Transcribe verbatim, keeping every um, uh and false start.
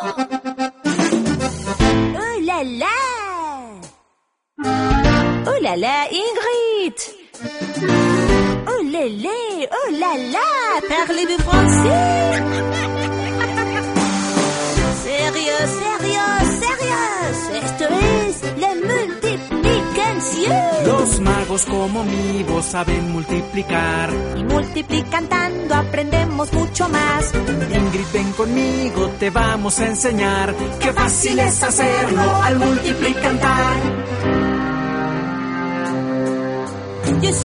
Oh là là! Oh là là, Ingrid! Oh lélé, oh là là, parlez-vous français? Sérieux, sérieux, sérieux, esto es la multiplicación. Los magos como mi voz saben multiplicar. Y multiplicando aprendemos mucho más. Ingrid, ven conmigo, te vamos a enseñar. Qué fácil es hacerlo al multiplicar.